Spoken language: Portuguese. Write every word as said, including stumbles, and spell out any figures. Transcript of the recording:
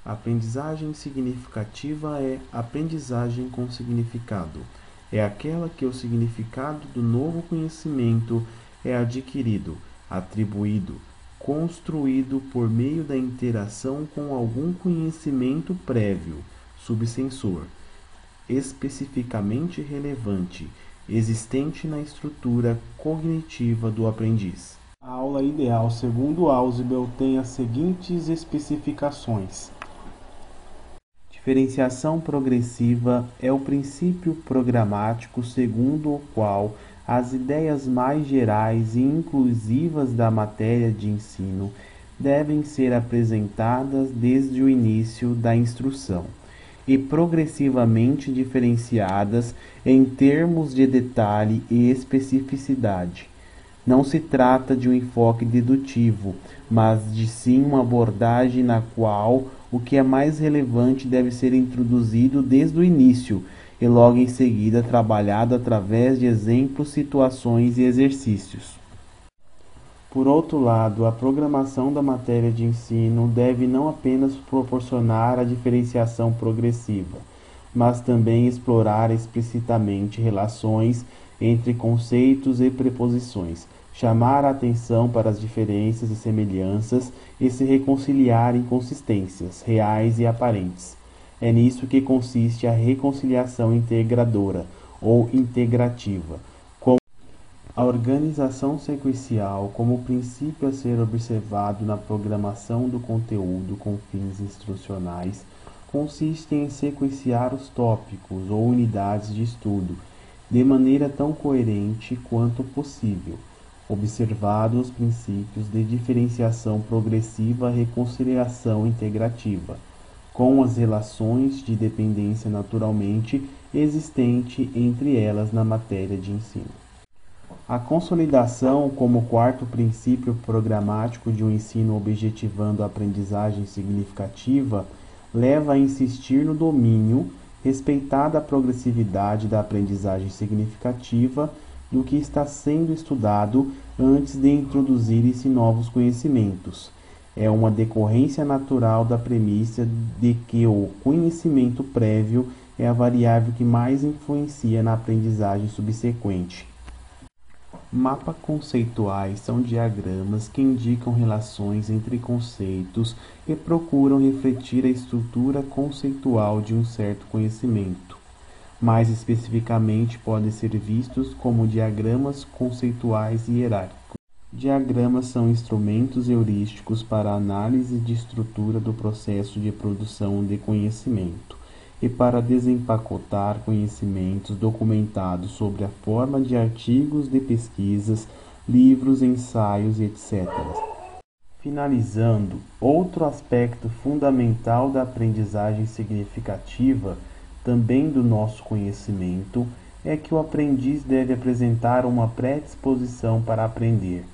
Aprendizagem significativa é aprendizagem com significado. É aquela que o significado do novo conhecimento é adquirido, atribuído, construído por meio da interação com algum conhecimento prévio, subsensor, especificamente relevante, existente na estrutura cognitiva do aprendiz. A aula ideal, segundo Ausubel, tem as seguintes especificações. Diferenciação progressiva é o princípio programático segundo o qual as ideias mais gerais e inclusivas da matéria de ensino devem ser apresentadas desde o início da instrução e progressivamente diferenciadas em termos de detalhe e especificidade. Não se trata de um enfoque dedutivo, mas de sim uma abordagem na qual o que é mais relevante deve ser introduzido desde o início e logo em seguida trabalhado através de exemplos, situações e exercícios. Por outro lado, a programação da matéria de ensino deve não apenas proporcionar a diferenciação progressiva, mas também explorar explicitamente relações entre conceitos e preposições, chamar a atenção para as diferenças e semelhanças e se reconciliar inconsistências reais e aparentes. É nisso que consiste a reconciliação integradora ou integrativa, com a organização sequencial como princípio a ser observado na programação do conteúdo com fins instrucionais. Consiste em sequenciar os tópicos ou unidades de estudo de maneira tão coerente quanto possível, observados os princípios de diferenciação progressiva e reconciliação integrativa, com as relações de dependência naturalmente existente entre elas na matéria de ensino. A consolidação como quarto princípio programático de um ensino objetivando a aprendizagem significativa leva a insistir no domínio, respeitada a progressividade da aprendizagem significativa do que está sendo estudado antes de introduzirem-se novos conhecimentos. É uma decorrência natural da premissa de que o conhecimento prévio é a variável que mais influencia na aprendizagem subsequente. Mapas conceituais são diagramas que indicam relações entre conceitos e procuram refletir a estrutura conceitual de um certo conhecimento. Mais especificamente, podem ser vistos como diagramas conceituais hierárquicos. Diagramas são instrumentos heurísticos para a análise de estrutura do processo de produção de conhecimento e para desempacotar conhecimentos documentados sobre a forma de artigos de pesquisas, livros, ensaios, etcétera. Finalizando, outro aspecto fundamental da aprendizagem significativa, também do nosso conhecimento, é que o aprendiz deve apresentar uma predisposição para aprender.